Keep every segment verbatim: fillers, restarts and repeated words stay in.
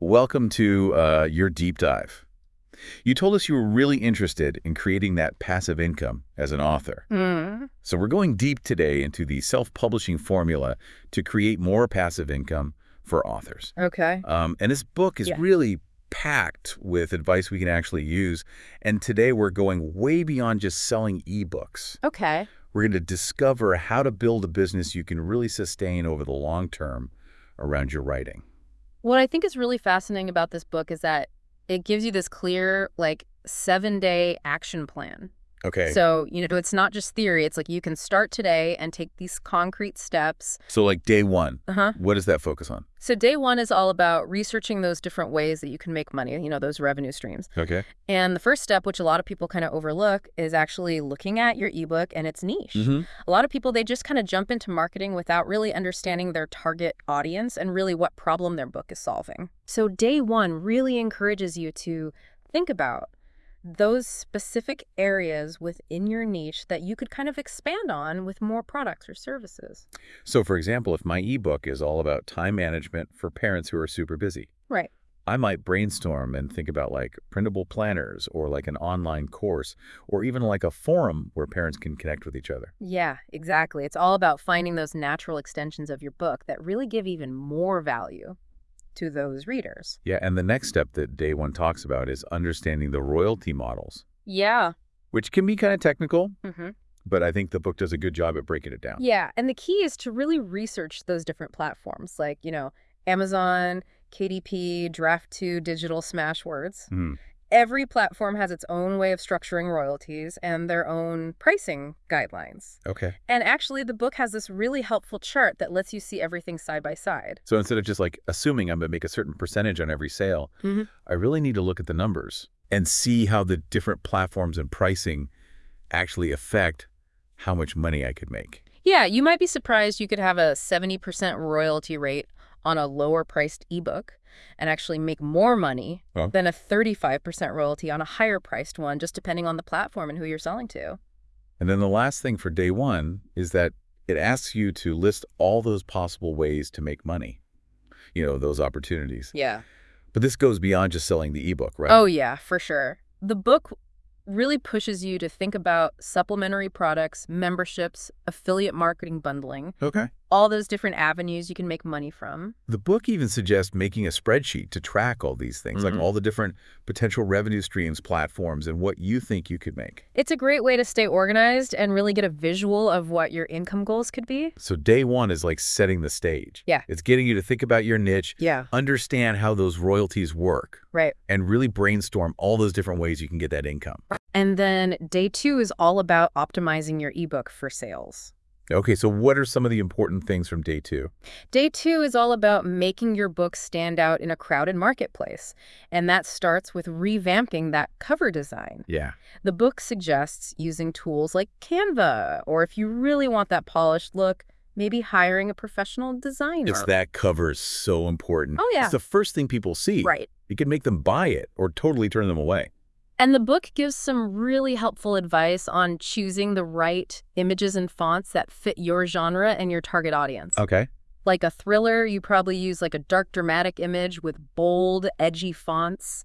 welcome to uh, your deep dive. You told us you were really interested in creating that passive income as an author. Mm. So we're going deep today into the self-publishing formula to create more passive income for authors. Okay. Um, and this book is Yeah. really packed with advice we can actually use. And today we're going way beyond just selling ebooks. Okay. We're going to discover how to build a business you can really sustain over the long term around your writing. What I think is really fascinating about this book is that it gives you this clear, like, seven-day action plan. Okay. So, you know, it's not just theory. It's like you can start today and take these concrete steps. So like day one, Uh-huh. what does that focus on? So day one is all about researching those different ways that you can make money, you know, those revenue streams. Okay. And the first step, which a lot of people kind of overlook, is actually looking at your ebook and its niche. Mm-hmm. A lot of people, they just kind of jump into marketing without really understanding their target audience and really what problem their book is solving. So day one really encourages you to think about those specific areas within your niche that you could kind of expand on with more products or services. So for example, if my ebook is all about time management for parents who are super busy, Right. I might brainstorm and think about like printable planners or like an online course or even like a forum where parents can connect with each other. Yeah, exactly. It's all about finding those natural extensions of your book that really give even more value to those readers. Yeah, and the next step that day one talks about is understanding the royalty models, Yeah. which can be kind of technical, Mm-hmm. but I think the book does a good job at breaking it down. Yeah, and the key is to really research those different platforms like, you know, Amazon, K D P, Draft two, Digital, Smashwords. Mhm. Every platform has its own way of structuring royalties and their own pricing guidelines. Okay. And actually, the book has this really helpful chart that lets you see everything side by side. So instead of just like assuming I'm going to make a certain percentage on every sale, Mm-hmm. I really need to look at the numbers and see how the different platforms and pricing actually affect how much money I could make. Yeah, you might be surprised you could have a seventy percent royalty rate on a lower priced ebook and actually make more money Huh? than a thirty-five percent royalty on a higher priced one, just depending on the platform and who you're selling to. And then the last thing for day one is that it asks you to list all those possible ways to make money, you know, those opportunities. Yeah. But this goes beyond just selling the ebook, right? Oh, yeah, for sure. The book really pushes you to think about supplementary products, memberships, affiliate marketing bundling, Okay. all those different avenues you can make money from. The book even suggests making a spreadsheet to track all these things, Mhm. like all the different potential revenue streams, platforms, and what you think you could make. It's a great way to stay organized and really get a visual of what your income goals could be. So day one is like setting the stage. Yeah. It's getting you to think about your niche, Yeah. understand how those royalties work, Right. and really brainstorm all those different ways you can get that income. And then day two is all about optimizing your ebook for sales. Okay, so what are some of the important things from day two? Day two is all about making your book stand out in a crowded marketplace. And that starts with revamping that cover design. Yeah. The book suggests using tools like Canva, or if you really want that polished look, maybe hiring a professional designer. It's that cover is so important. Oh, yeah. It's the first thing people see. Right. It can make them buy it or totally turn them away. And the book gives some really helpful advice on choosing the right images and fonts that fit your genre and your target audience. Okay. Like a thriller, you probably use like a dark dramatic image with bold, edgy fonts.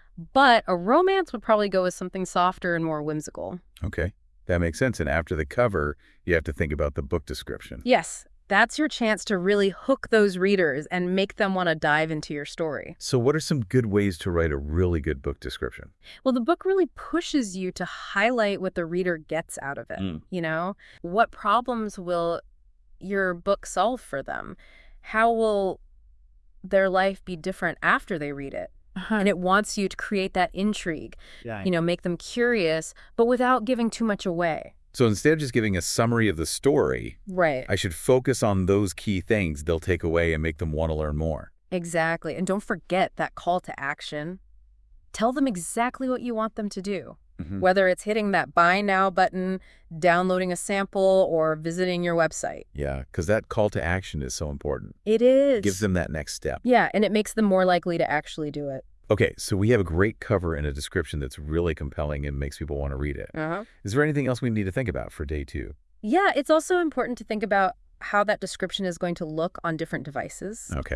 But a romance would probably go with something softer and more whimsical. Okay. That makes sense. And after the cover, you have to think about the book description. Yes, that's your chance to really hook those readers and make them want to dive into your story. So what are some good ways to write a really good book description? Well, the book really pushes you to highlight what the reader gets out of it. Mm. You know, what problems will your book solve for them? How will their life be different after they read it? And it wants you to create that intrigue, Yeah. you know, make them curious, but without giving too much away. So instead of just giving a summary of the story, Right. I should focus on those key things they'll take away and make them want to learn more. Exactly. And don't forget that call to action. Tell them exactly what you want them to do, Mhm. whether it's hitting that buy now button, downloading a sample, or visiting your website. Yeah, because that call to action is so important. It is. It gives them that next step. Yeah, and it makes them more likely to actually do it. Okay, so we have a great cover and a description that's really compelling and makes people want to read it. Uh-huh. Is there anything else we need to think about for day two? Yeah, it's also important to think about how that description is going to look on different devices. Okay.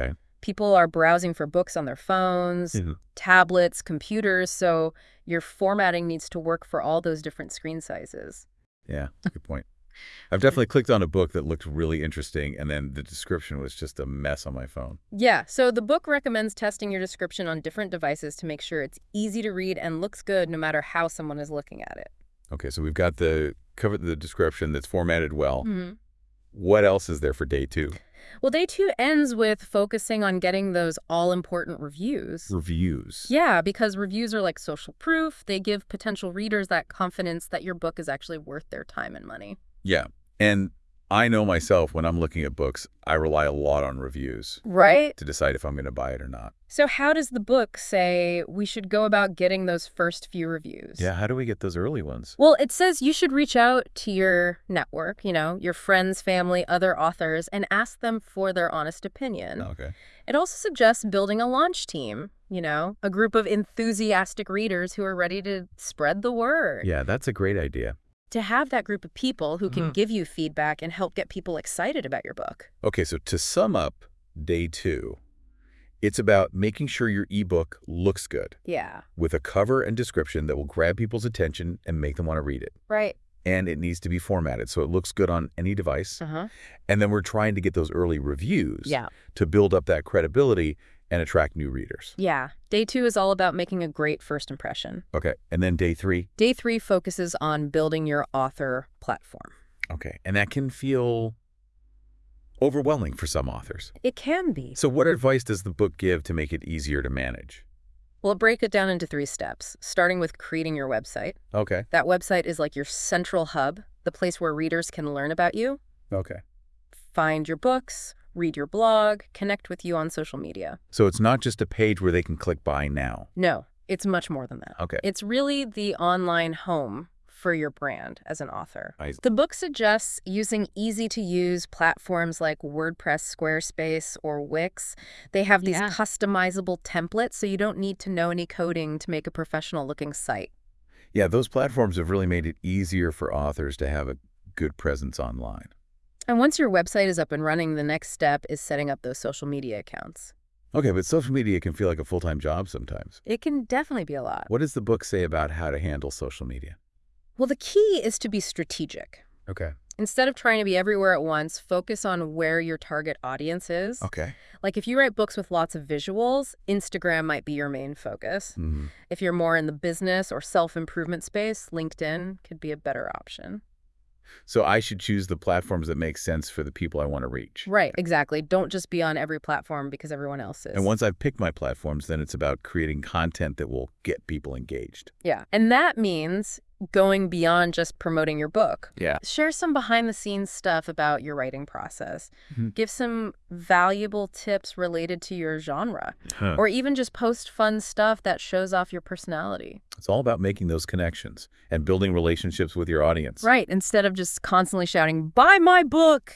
People are browsing for books on their phones, Mhm. tablets, computers, so your formatting needs to work for all those different screen sizes. Yeah, good point. I've definitely clicked on a book that looked really interesting, and then the description was just a mess on my phone. Yeah, so the book recommends testing your description on different devices to make sure it's easy to read and looks good no matter how someone is looking at it. Okay, so we've got the cover the description that's formatted well. Mm-hmm. What else is there for day two? Well, day two ends with focusing on getting those all-important reviews. Reviews. Yeah, because reviews are like social proof. They give potential readers that confidence that your book is actually worth their time and money. Yeah, and I know myself when I'm looking at books, I rely a lot on reviews Right? to decide if I'm going to buy it or not. So how does the book say we should go about getting those first few reviews? Yeah, how do we get those early ones? Well, it says you should reach out to your network, you know, your friends, family, other authors, and ask them for their honest opinion. Okay. It also suggests building a launch team, you know, a group of enthusiastic readers who are ready to spread the word. Yeah, that's a great idea. To have that group of people who can Mhm. give you feedback and help get people excited about your book. Okay, so to sum up day two, it's about making sure your ebook looks good Yeah. with a cover and description that will grab people's attention and make them want to read it. Right. And it needs to be formatted so it looks good on any device. Uh-huh. And then we're trying to get those early reviews Yeah. to build up that credibility and attract new readers. Yeah. Day two is all about making a great first impression. Okay, and then day three. Day three focuses on building your author platform. Okay, and that can feel overwhelming for some authors. It can be. So what advice does the book give to make it easier to manage? Well, break it down into three steps, starting with creating your website. Okay, That website is like your central hub, the place where readers can learn about you, okay. find your books, read your blog, connect with you on social media. So it's not just a page where they can click buy now. No, it's much more than that. Okay. It's really the online home for your brand as an author. I- The book suggests using easy-to-use platforms like WordPress, Squarespace, or Wix. They have these Yeah. customizable templates, so you don't need to know any coding to make a professional-looking site. Yeah, those platforms have really made it easier for authors to have a good presence online. And once your website is up and running, the next step is setting up those social media accounts. Okay, but social media can feel like a full-time job sometimes. It can definitely be a lot. What does the book say about how to handle social media? Well, the key is to be strategic. Okay. Instead of trying to be everywhere at once, focus on where your target audience is. Okay. Like if you write books with lots of visuals, Instagram might be your main focus. Mm-hmm. If you're more in the business or self-improvement space, LinkedIn could be a better option. So I should choose the platforms that make sense for the people I want to reach. Right, exactly. Don't just be on every platform because everyone else is. And once I've picked my platforms, then it's about creating content that will get people engaged. Yeah, and that means going beyond just promoting your book. Yeah. Share some behind-the-scenes stuff about your writing process. Mhm. Give some valuable tips related to your genre. Huh. Or even just post fun stuff that shows off your personality. It's all about making those connections and building relationships with your audience. Right, instead of just constantly shouting, buy my book!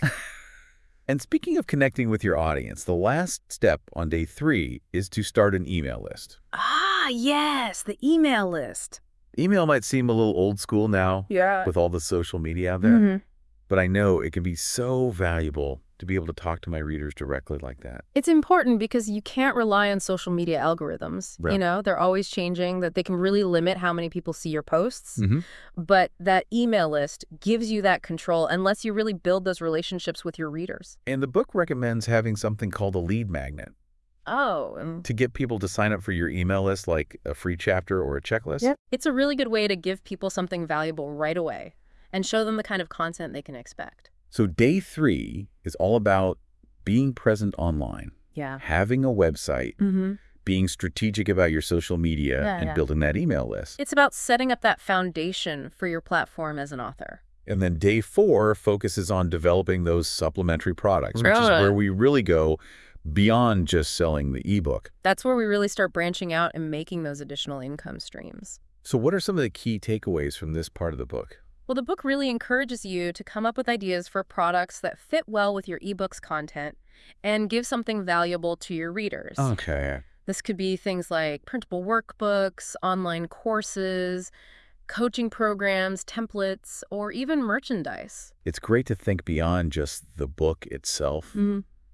And speaking of connecting with your audience, the last step on day three is to start an email list. Ah, yes, the email list. Email might seem a little old school now Yeah. with all the social media out there, Mhm. but I know it can be so valuable to be able to talk to my readers directly like that. It's important because you can't rely on social media algorithms. Right. You know, they're always changing, that they can really limit how many people see your posts. Mm-hmm. But that email list gives you that control and lets you really build those relationships with your readers. And the book recommends having something called a lead magnet Oh, and to get people to sign up for your email list, like a free chapter or a checklist. it's a really good way to give people something valuable right away and show them the kind of content they can expect. So day three is all about being present online, Yeah. having a website, Mm-hmm. being strategic about your social media, Yeah, and yeah. building that email list. It's about setting up that foundation for your platform as an author. And then day four focuses on developing those supplementary products, which is Right. where we really go beyond just selling the ebook. That's where we really start branching out and making those additional income streams. So what are some of the key takeaways from this part of the book? Well, the book really encourages you to come up with ideas for products that fit well with your ebook's content and give something valuable to your readers. Okay. This could be things like printable workbooks, online courses, coaching programs, templates, or even merchandise. It's great to think beyond just the book itself. Mm-hmm.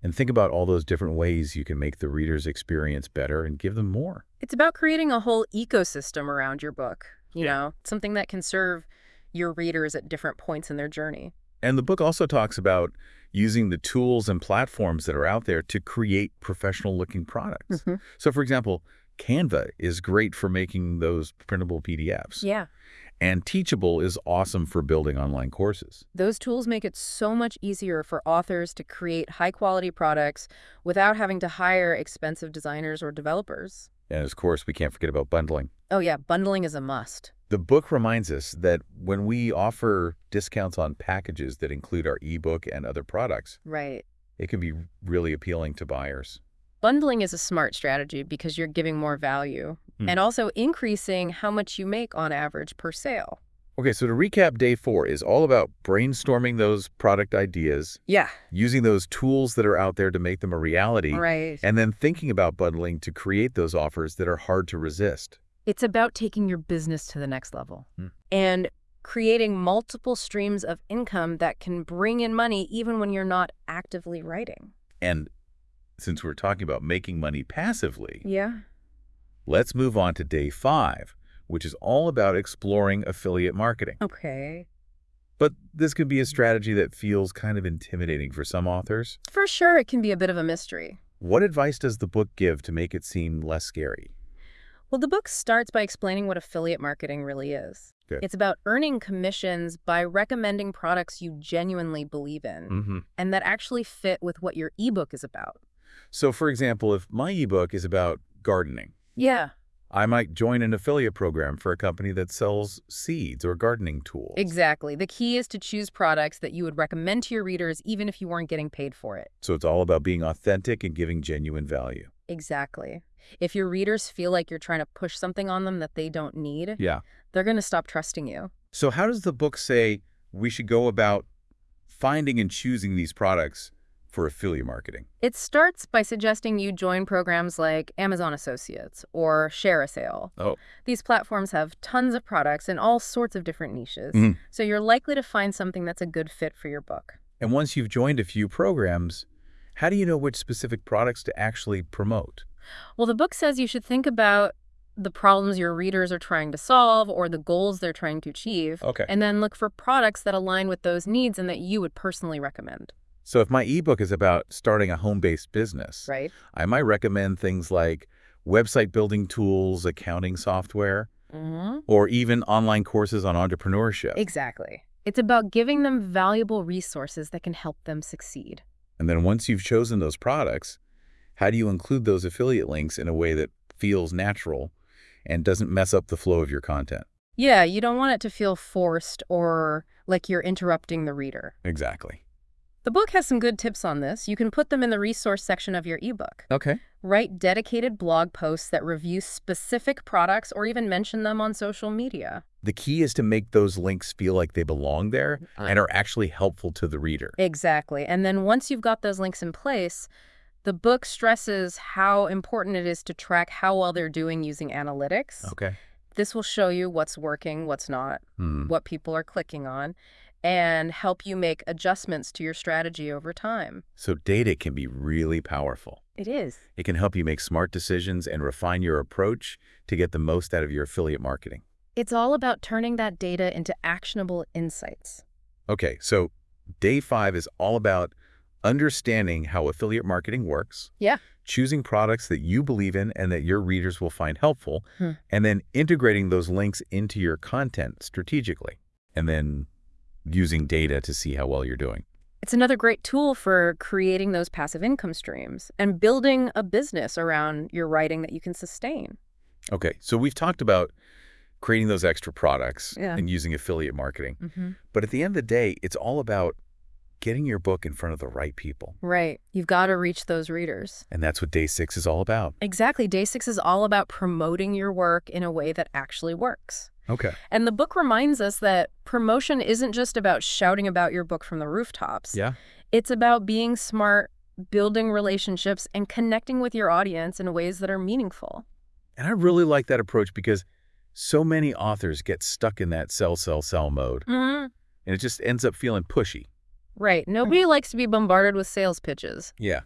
And think about all those different ways you can make the reader's experience better and give them more. It's about creating a whole ecosystem around your book, you Yeah. know, something that can serve your readers at different points in their journey. And the book also talks about using the tools and platforms that are out there to create professional-looking products. Mhm. So, for example, Canva is great for making those printable P D Fs. Yeah. And Teachable is awesome for building online courses. Those tools make it so much easier for authors to create high-quality products without having to hire expensive designers or developers. And, of course, we can't forget about bundling. Oh yeah, bundling is a must. The book reminds us that when we offer discounts on packages that include our ebook and other products, Right. it can be really appealing to buyers. Bundling is a smart strategy because you're giving more value Hmm. and also increasing how much you make on average per sale. Okay, so to recap, day four is all about brainstorming those product ideas, Yeah. using those tools that are out there to make them a reality, Right. and then thinking about bundling to create those offers that are hard to resist. It's about taking your business to the next level Hmm. and creating multiple streams of income that can bring in money even when you're not actively writing. And since we're talking about making money passively, Yeah. let's move on to day five, which is all about exploring affiliate marketing. Okay. But this could be a strategy that feels kind of intimidating for some authors. For sure, it can be a bit of a mystery. What advice does the book give to make it seem less scary? Well, the book starts by explaining what affiliate marketing really is. Good. It's about earning commissions by recommending products you genuinely believe in Mm-hmm. and that actually fit with what your ebook is about. So, for example, if my ebook is about gardening, Yeah, I might join an affiliate program for a company that sells seeds or gardening tools. exactly. The key is to choose products that you would recommend to your readers even if you weren't getting paid for it. So it's all about being authentic and giving genuine value. Exactly. If your readers feel like you're trying to push something on them that they don't need, Yeah. they're going to stop trusting you. So how does the book say we should go about finding and choosing these products for affiliate marketing? It starts by suggesting you join programs like Amazon Associates or Share a Sale. Oh. These platforms have tons of products in all sorts of different niches, Mhm. so you're likely to find something that's a good fit for your book. And once you've joined a few programs, how do you know which specific products to actually promote? Well, the book says you should think about the problems your readers are trying to solve or the goals they're trying to achieve, Okay. and then look for products that align with those needs and that you would personally recommend. So if my ebook is about starting a home-based business, Right? I might recommend things like website building tools, accounting software, Mm-hmm. or even online courses on entrepreneurship. Exactly. It's about giving them valuable resources that can help them succeed. And then once you've chosen those products, how do you include those affiliate links in a way that feels natural and doesn't mess up the flow of your content? Yeah, you don't want it to feel forced or like you're interrupting the reader. Exactly. The book has some good tips on this. You can put them in the resource section of your ebook. Okay. Write dedicated blog posts that review specific products or even mention them on social media. The key is to make those links feel like they belong there and are actually helpful to the reader. Exactly. And then once you've got those links in place, the book stresses how important it is to track how well they're doing using analytics. Okay. This will show you what's working, what's not, Hmm. what people are clicking on, and help you make adjustments to your strategy over time. So data can be really powerful. It is. It can help you make smart decisions and refine your approach to get the most out of your affiliate marketing. It's all about turning that data into actionable insights. Okay, so day five is all about understanding how affiliate marketing works, Yeah. choosing products that you believe in and that your readers will find helpful, Hmm. and then integrating those links into your content strategically, and then using data to see how well you're doing. It's another great tool for creating those passive income streams and building a business around your writing that you can sustain. Okay, so we've talked about creating those extra products Yeah. and using affiliate marketing. Mm-hmm. But at the end of the day, it's all about getting your book in front of the right people. Right. You've got to reach those readers. And that's what day six is all about. Exactly. Day six is all about promoting your work in a way that actually works. Okay. And the book reminds us that promotion isn't just about shouting about your book from the rooftops. Yeah. It's about being smart, building relationships, and connecting with your audience in ways that are meaningful. And I really like that approach because so many authors get stuck in that sell, sell, sell mode. Mm-hmm. And it just ends up feeling pushy. Right. Nobody likes to be bombarded with sales pitches. Yeah.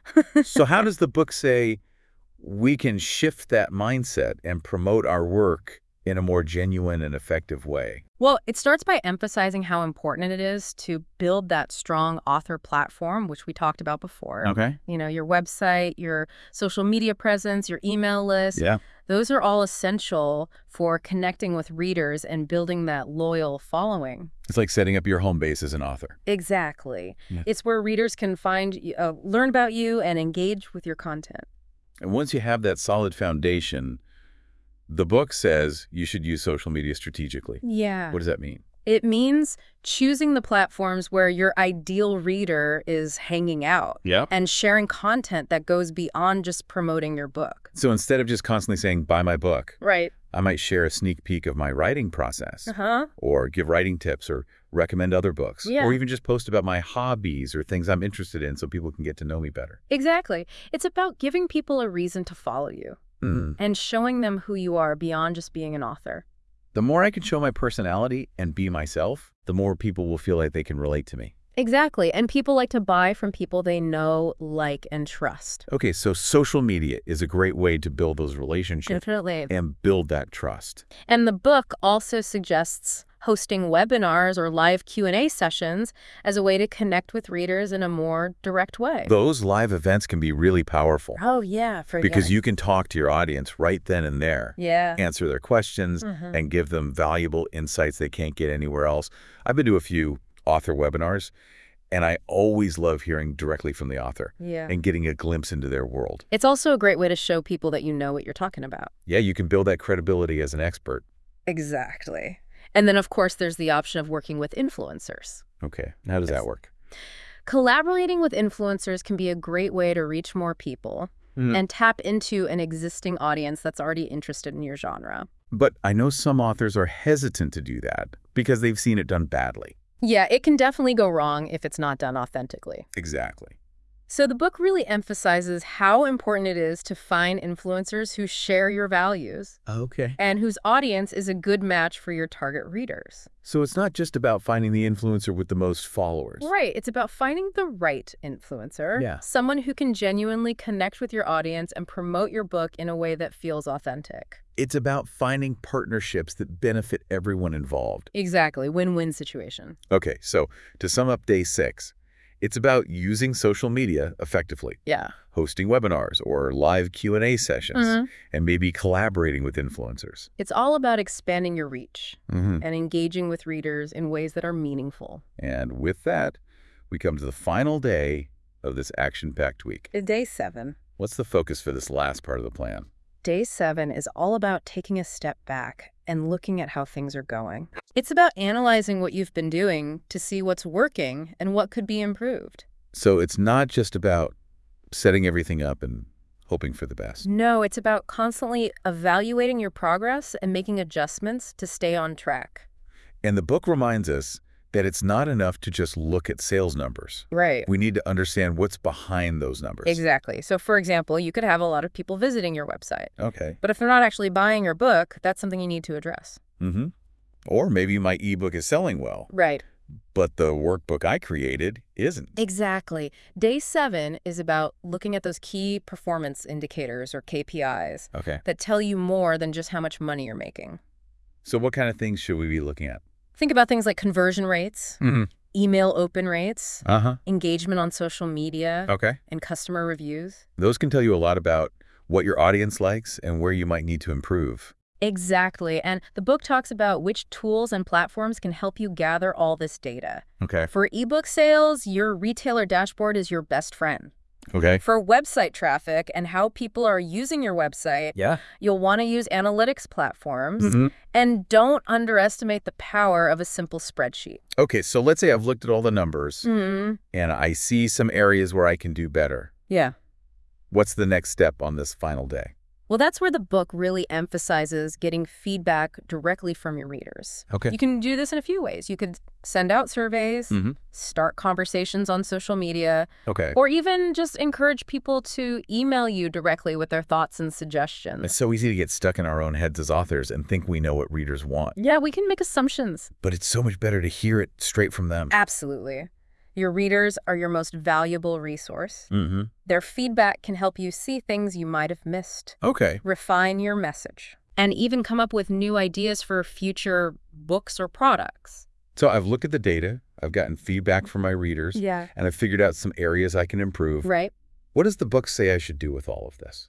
So how does the book say we can shift that mindset and promote our work in a more genuine and effective way? Well, it starts by emphasizing how important it is to build that strong author platform, which we talked about before. Okay. You know, your website, your social media presence, your email list. Yeah. Those are all essential for connecting with readers and building that loyal following. It's like setting up your home base as an author. Exactly. Yeah. It's where readers can find, uh, learn about you and engage with your content. And once you have that solid foundation, the book says you should use social media strategically. Yeah. What does that mean? It means choosing the platforms where your ideal reader is hanging out. Yeah. And sharing content that goes beyond just promoting your book. So instead of just constantly saying, buy my book, Right. I might share a sneak peek of my writing process, Uh-huh. or give writing tips, or recommend other books, Yeah. or even just post about my hobbies or things I'm interested in so people can get to know me better. Exactly. It's about giving people a reason to follow you Mm. and showing them who you are beyond just being an author. The more I can show my personality and be myself, the more people will feel like they can relate to me. Exactly. And people like to buy from people they know, like, and trust. Okay, so social media is a great way to build those relationships Definitely. and build that trust. And the book also suggests hosting webinars or live Q and A sessions as a way to connect with readers in a more direct way. Those live events can be really powerful Oh, yeah. For because you can talk to your audience right then and there, Yeah. answer their questions, Mhm. and give them valuable insights they can't get anywhere else. I've been to a few author webinars, and I always love hearing directly from the author Yeah. and getting a glimpse into their world. It's also a great way to show people that you know what you're talking about. Yeah, you can build that credibility as an expert. Exactly. And then, of course, there's the option of working with influencers. Okay, how does Yes. that work? Collaborating with influencers can be a great way to reach more people Mm. and tap into an existing audience that's already interested in your genre. But I know some authors are hesitant to do that because they've seen it done badly. Yeah, it can definitely go wrong if it's not done authentically. Exactly. So the book really emphasizes how important it is to find influencers who share your values Okay. and whose audience is a good match for your target readers. So it's not just about finding the influencer with the most followers. Right. It's about finding the right influencer. Yeah. Someone who can genuinely connect with your audience and promote your book in a way that feels authentic. It's about finding partnerships that benefit everyone involved. Exactly. Win-win situation. Okay, so to sum up day six, it's about using social media effectively, Yeah. hosting webinars or live Q and A sessions, Mhm. and maybe collaborating with influencers. It's all about expanding your reach Mm-hmm. and engaging with readers in ways that are meaningful. And with that, we come to the final day of this action-packed week. Day seven. What's the focus for this last part of the plan? Day seven is all about taking a step back and looking at how things are going. It's about analyzing what you've been doing to see what's working and what could be improved. So it's not just about setting everything up and hoping for the best. No, it's about constantly evaluating your progress and making adjustments to stay on track. And the book reminds us that it's not enough to just look at sales numbers. Right. We need to understand what's behind those numbers. Exactly. So, for example, you could have a lot of people visiting your website, Okay. but if they're not actually buying your book, that's something you need to address. Mm-hmm. Or maybe my ebook is selling well, Right. but the workbook I created isn't. Exactly. Day seven is about looking at those key performance indicators or K P Is Okay. that tell you more than just how much money you're making. So what kind of things should we be looking at? Think about things like conversion rates, Mm-hmm. email open rates, Uh-huh. engagement on social media, Okay. and customer reviews. Those can tell you a lot about what your audience likes and where you might need to improve. Exactly. And the book talks about which tools and platforms can help you gather all this data. Okay. For ebook sales, your retailer dashboard is your best friend. Okay. For website traffic and how people are using your website, Yeah. you'll want to use analytics platforms. Mm-hmm. And don't underestimate the power of a simple spreadsheet. Okay, so let's say I've looked at all the numbers Mm-hmm. and I see some areas where I can do better. Yeah. What's the next step on this final day? Well, that's where the book really emphasizes getting feedback directly from your readers. Okay. You can do this in a few ways. You could send out surveys, Mm-hmm. start conversations on social media, Okay. or even just encourage people to email you directly with their thoughts and suggestions. It's so easy to get stuck in our own heads as authors and think we know what readers want. Yeah, we can make assumptions. But it's so much better to hear it straight from them. Absolutely. Your readers are your most valuable resource. Mm-hmm. Their feedback can help you see things you might have missed, Okay. refine your message, and even come up with new ideas for future books or products. So I've looked at the data, I've gotten feedback from my readers, Yeah. and I've figured out some areas I can improve. Right. What does the book say I should do with all of this?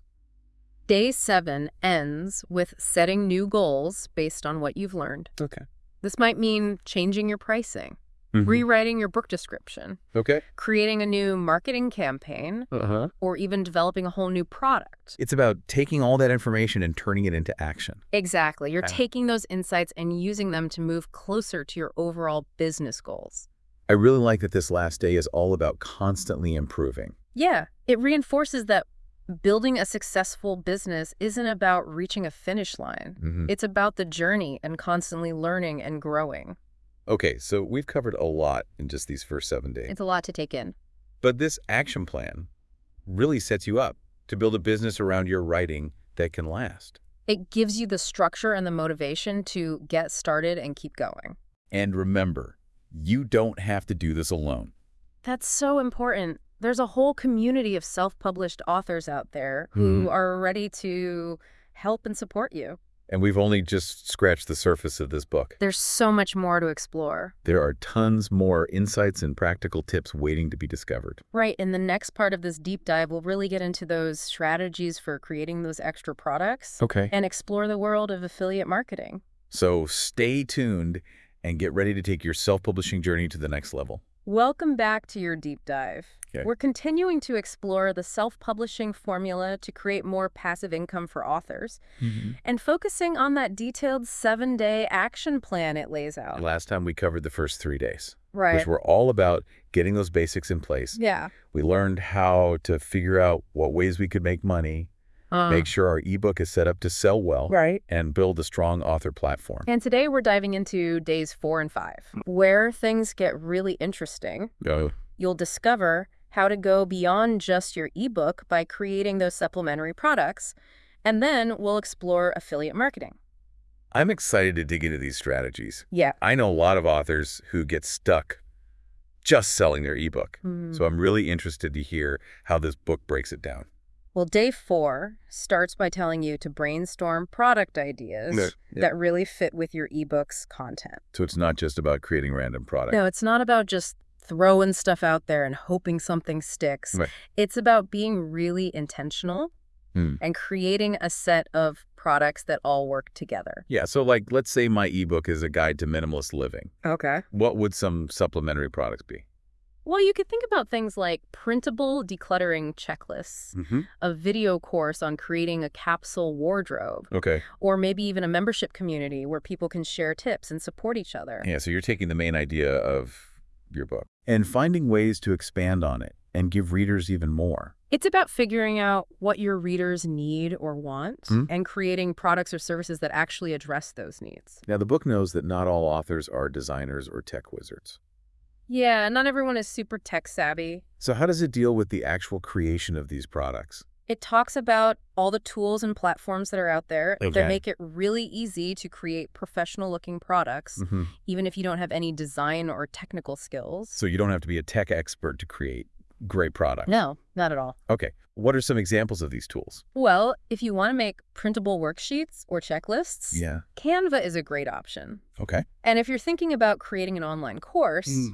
Day seven ends with setting new goals based on what you've learned. Okay. This might mean changing your pricing, Mm-hmm. rewriting your book description, Okay. creating a new marketing campaign, Uh-huh. or even developing a whole new product. It's about taking all that information and turning it into action. Exactly. You're Okay. taking those insights and using them to move closer to your overall business goals. I really like that this last day is all about constantly improving. Yeah, it reinforces that building a successful business isn't about reaching a finish line. Mm-hmm. It's about the journey and constantly learning and growing. Okay, so we've covered a lot in just these first seven days. It's a lot to take in. But this action plan really sets you up to build a business around your writing that can last. It gives you the structure and the motivation to get started and keep going. And remember, you don't have to do this alone. That's so important. There's a whole community of self-published authors out there who Mhm. are ready to help and support you. And we've only just scratched the surface of this book. There's so much more to explore. There are tons more insights and practical tips waiting to be discovered. Right, in the next part of this deep dive, we'll really get into those strategies for creating those extra products Okay. and explore the world of affiliate marketing. So stay tuned and get ready to take your self-publishing journey to the next level. Welcome back to your deep dive. Okay. We're continuing to explore the self-publishing formula to create more passive income for authors Mm-hmm. and focusing on that detailed seven-day action plan it lays out. Last time we covered the first three days, Right. which were all about getting those basics in place. Yeah. We learned how to figure out what ways we could make money, Uh, make sure our ebook is set up to sell well, right. and build a strong author platform. And today we're diving into days four and five, where things get really interesting. Oh, You'll discover how to go beyond just your ebook by creating those supplementary products, and then we'll explore affiliate marketing. I'm excited to dig into these strategies. Yeah. I know a lot of authors who get stuck just selling their ebook. So I'm really interested to hear how this book breaks it down. Well, day four starts by telling you to brainstorm product ideas Yeah, yeah. that really fit with your ebook's content. So it's not just about creating random product. No, it's not about just throwing stuff out there and hoping something sticks. Right. It's about being really intentional Hmm. and creating a set of products that all work together. Yeah, so like, let's say my ebook is a guide to minimalist living. Okay. What would some supplementary products be? Well, you could think about things like printable decluttering checklists, Mm-hmm. a video course on creating a capsule wardrobe, Okay. or maybe even a membership community where people can share tips and support each other. Yeah, so you're taking the main idea of your book and finding ways to expand on it and give readers even more. It's about figuring out what your readers need or want Hmm. and creating products or services that actually address those needs. Now, the book knows that not all authors are designers or tech wizards. Yeah, not everyone is super tech savvy. So how does it deal with the actual creation of these products? It talks about all the tools and platforms that are out there Okay. that make it really easy to create professional-looking products, Mm-hmm. even if you don't have any design or technical skills. So you don't have to be a tech expert to create great products. No, not at all. Okay. What are some examples of these tools? Well, if you want to make printable worksheets or checklists, Yeah. Canva is a great option. Okay. And if you're thinking about creating an online course, Mm.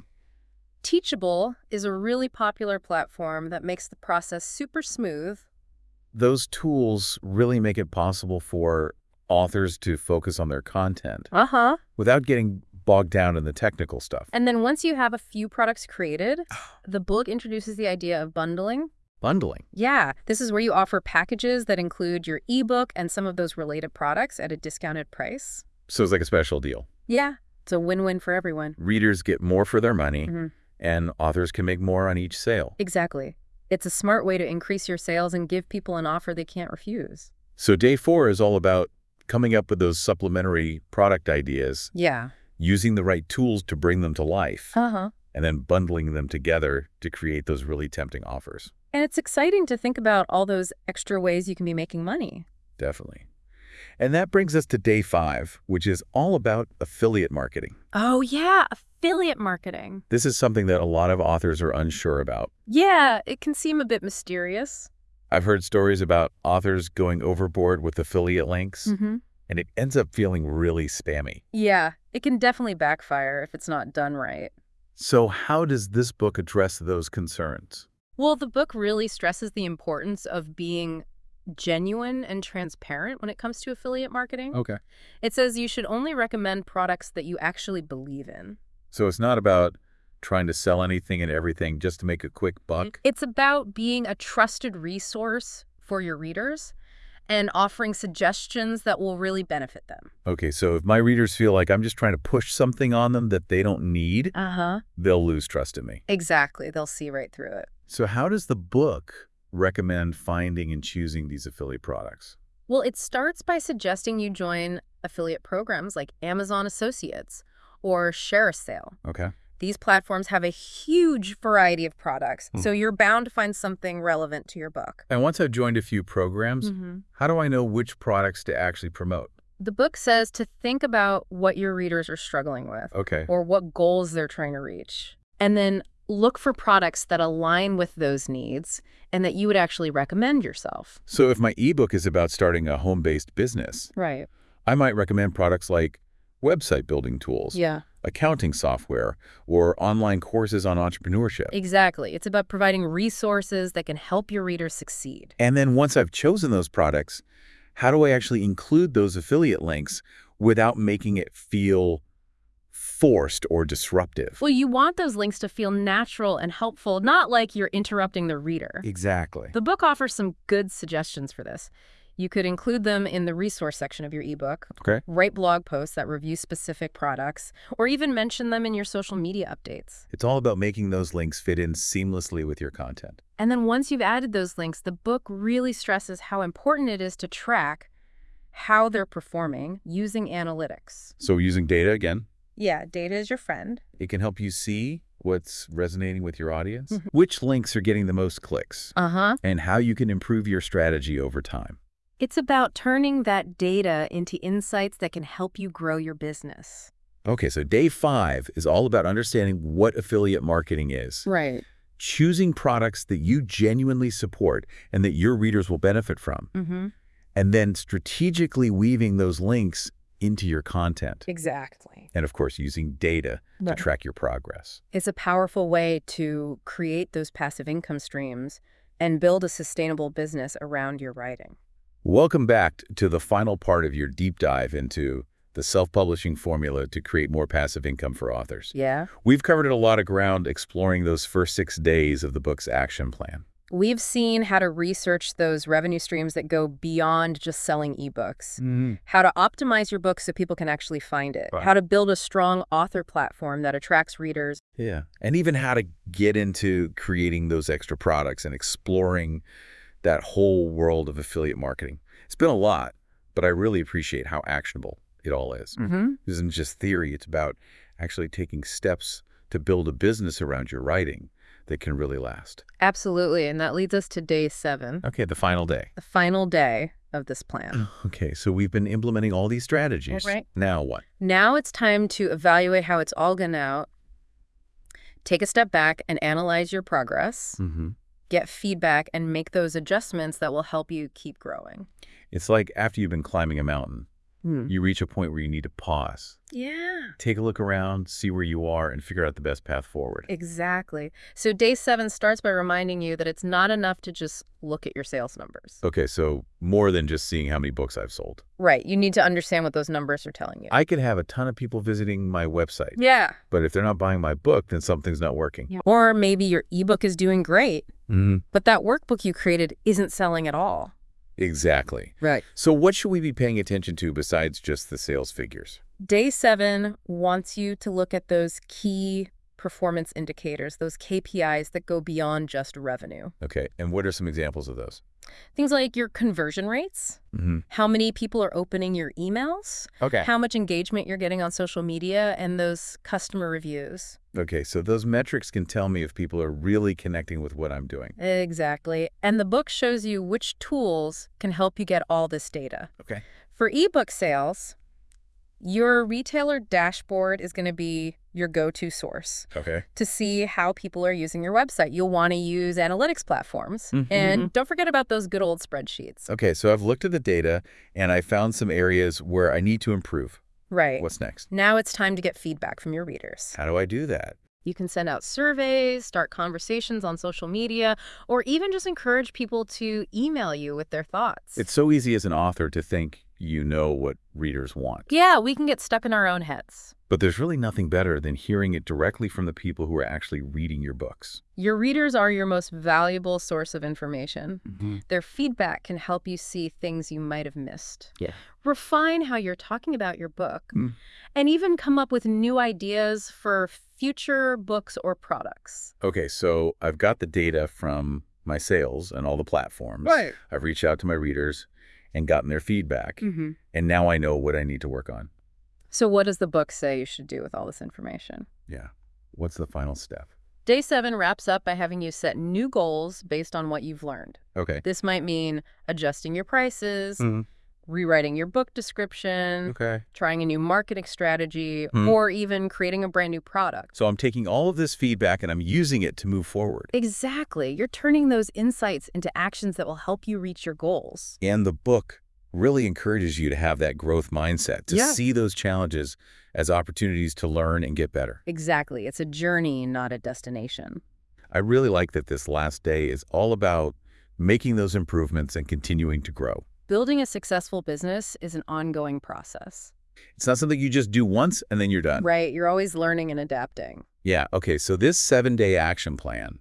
Teachable is a really popular platform that makes the process super smooth. Those tools really make it possible for authors to focus on their content Uh-huh. without getting bogged down in the technical stuff. And then once you have a few products created, the book introduces the idea of bundling. Bundling. Yeah, this is where you offer packages that include your ebook and some of those related products at a discounted price. So it's like a special deal. Yeah, it's a win-win for everyone. Readers get more for their money, Mhm. and authors can make more on each sale. Exactly. It's a smart way to increase your sales and give people an offer they can't refuse. So day four is all about coming up with those supplementary product ideas, Yeah. using the right tools to bring them to life, Uh-huh. and then bundling them together to create those really tempting offers. And it's exciting to think about all those extra ways you can be making money. Definitely. And that brings us to day five, which is all about affiliate marketing. Oh, yeah, affiliate marketing. This is something that a lot of authors are unsure about. Yeah, it can seem a bit mysterious. I've heard stories about authors going overboard with affiliate links, Mm-hmm. and it ends up feeling really spammy. Yeah, it can definitely backfire if it's not done right. So how does this book address those concerns? Well, the book really stresses the importance of being genuine and transparent when it comes to affiliate marketing. Okay. It says you should only recommend products that you actually believe in. So it's not about trying to sell anything and everything just to make a quick buck? It's about being a trusted resource for your readers and offering suggestions that will really benefit them. Okay, so if my readers feel like I'm just trying to push something on them that they don't need, Uh-huh. they'll lose trust in me. Exactly. They'll see right through it. So how does the book recommend finding and choosing these affiliate products? Well, it starts by suggesting you join affiliate programs like Amazon Associates or ShareASale. Okay. These platforms have a huge variety of products, Hmm. so you're bound to find something relevant to your book. And once I've joined a few programs, Mm-hmm. how do I know which products to actually promote? The book says to think about what your readers are struggling with Okay. or what goals they're trying to reach, and then look for products that align with those needs and that you would actually recommend yourself. So if my ebook is about starting a home-based business, Right. I might recommend products like website building tools, Yeah, accounting software, or online courses on entrepreneurship. exactly. It's about providing resources that can help your readers succeed. And then once I've chosen those products, how do I actually include those affiliate links without making it feel forced or disruptive? Well, you want those links to feel natural and helpful, not like you're interrupting the reader. Exactly. The book offers some good suggestions for this. You could include them in the resource section of your ebook, Okay. write blog posts that review specific products, or even mention them in your social media updates. It's all about making those links fit in seamlessly with your content. And then once you've added those links, the book really stresses how important it is to track how they're performing using analytics. So using data again, Yeah, data is your friend. it can help you see what's resonating with your audience, Mhm. which links are getting the most clicks, Uh-huh. and how you can improve your strategy over time. It's about turning that data into insights that can help you grow your business. Okay, so day five is all about understanding what affiliate marketing is, Right. choosing products that you genuinely support and that your readers will benefit from, Mm-hmm. and then strategically weaving those links into your content. Exactly. And of course, using data to Right. track your progress. It's a powerful way to create those passive income streams and build a sustainable business around your writing. Welcome back to the final part of your deep dive into the self-publishing formula to create more passive income for authors. Yeah? We've covered a lot of ground exploring those first six days of the book's action plan. We've seen how to research those revenue streams that go beyond just selling ebooks, Mm-hmm. how to optimize your book so people can actually find it, Right. how to build a strong author platform that attracts readers. Yeah, and even how to get into creating those extra products and exploring that whole world of affiliate marketing. It's been a lot, but I really appreciate how actionable it all is. Mm-hmm. This isn't just theory. It's about actually taking steps to build a business around your writing that can really last. Absolutely, and that leads us to day seven, Okay, the final day. the final day of this plan. Okay, so we've been implementing all these strategies. Right. Now what? Now it's time to evaluate how it's all gone out, take a step back and analyze your progress, Mm-hmm. get feedback, and make those adjustments that will help you keep growing. It's like after you've been climbing a mountain, Hmm. you reach a point where you need to pause. Yeah. Take a look around, see where you are, and figure out the best path forward. Exactly. So day seven starts by reminding you that it's not enough to just look at your sales numbers. Okay, so more than just seeing how many books I've sold. Right. You need to understand what those numbers are telling you. I could have a ton of people visiting my website, yeah. but if they're not buying my book, then something's not working. yeah. Or maybe your ebook is doing great, Mm-hmm. but that workbook you created isn't selling at all. Exactly. Right. So what should we be paying attention to besides just the sales figures? Day seven wants you to look at those key performance indicators, those K P Is that go beyond just revenue. Okay, and what are some examples of those? Things like your conversion rates, Mm-hmm. how many people are opening your emails, Okay. how much engagement you're getting on social media, and those customer reviews. Okay, so those metrics can tell me if people are really connecting with what I'm doing. Exactly. And the book shows you which tools can help you get all this data. Okay. For ebook sales, your retailer dashboard is going to be your go-to source Okay. to see how people are using your website. You'll want to use analytics platforms. Mm-hmm. And don't forget about those good old spreadsheets. Okay, so I've looked at the data, and I found some areas where I need to improve. Right. What's next? Now it's time to get feedback from your readers. How do I do that? You can send out surveys, start conversations on social media, or even just encourage people to email you with their thoughts. It's so easy as an author to think you know what readers want. Yeah, we can get stuck in our own heads. But there's really nothing better than hearing it directly from the people who are actually reading your books. Your readers are your most valuable source of information. Mm-hmm. Their feedback can help you see things you might have missed. Yeah. Refine how you're talking about your book, Mm. and even come up with new ideas for future books or products. Okay, so I've got the data from my sales and all the platforms. Right. I've reached out to my readers and gotten their feedback, Mm-hmm. and now I know what I need to work on. So what does the book say you should do with all this information? Yeah. What's the final step? Day seven wraps up by having you set new goals based on what you've learned. Okay. This might mean adjusting your prices, Mhm. rewriting your book description, Okay. trying a new marketing strategy, Hmm. or even creating a brand new product. So I'm taking all of this feedback and I'm using it to move forward. Exactly. You're turning those insights into actions that will help you reach your goals. And the book really encourages you to have that growth mindset, to Yeah. see those challenges as opportunities to learn and get better. Exactly. It's a journey, not a destination. I really like that this last day is all about making those improvements and continuing to grow. Building a successful business is an ongoing process. It's not something you just do once and then you're done. Right. You're always learning and adapting. Yeah, okay, so this seven-day action plan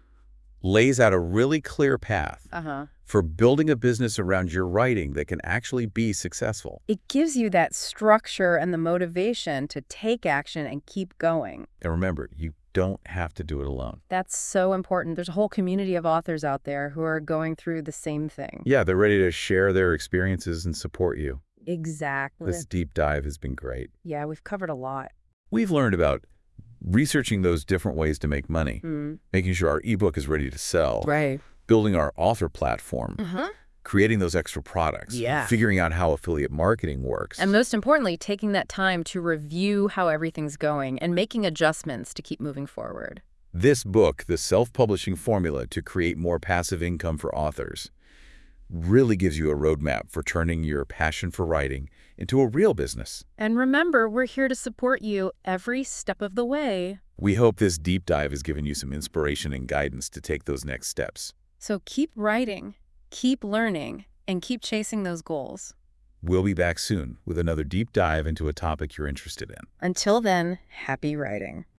lays out a really clear path Uh-huh. for building a business around your writing that can actually be successful. It gives you that structure and the motivation to take action and keep going. And remember, you don't have to do it alone. That's so important. There's a whole community of authors out there who are going through the same thing. Yeah, they're ready to share their experiences and support you. Exactly. This deep dive has been great. Yeah, we've covered a lot. We've learned about researching those different ways to make money, Mm. making sure our ebook is ready to sell, Right. building our author platform, Uh-huh. creating those extra products, Yeah. figuring out how affiliate marketing works. And most importantly, taking that time to review how everything's going and making adjustments to keep moving forward. This book, The Self-Publishing Formula to Create More Passive Income for Authors, really gives you a roadmap for turning your passion for writing into a real business. And remember, we're here to support you every step of the way. We hope this deep dive has given you some inspiration and guidance to take those next steps. So keep writing, keep learning, and keep chasing those goals. We'll be back soon with another deep dive into a topic you're interested in. Until then, happy writing.